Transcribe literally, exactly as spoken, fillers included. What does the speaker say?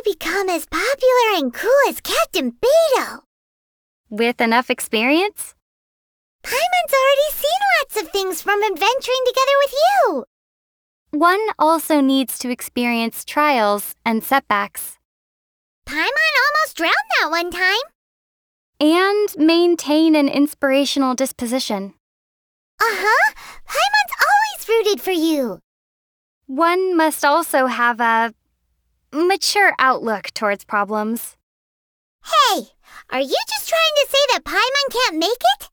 become as popular and cool as Captain Beetle? With enough experience? Paimon's already seen lots of things from adventuring together with you. One also needs to experience trials and setbacks. Paimon almost drowned that one time. And maintain an inspirational disposition. Uh-huh. Paimon's always rooted for you. One must also have a mature outlook towards problems. Hey, are you just trying to say that Paimon can't make it?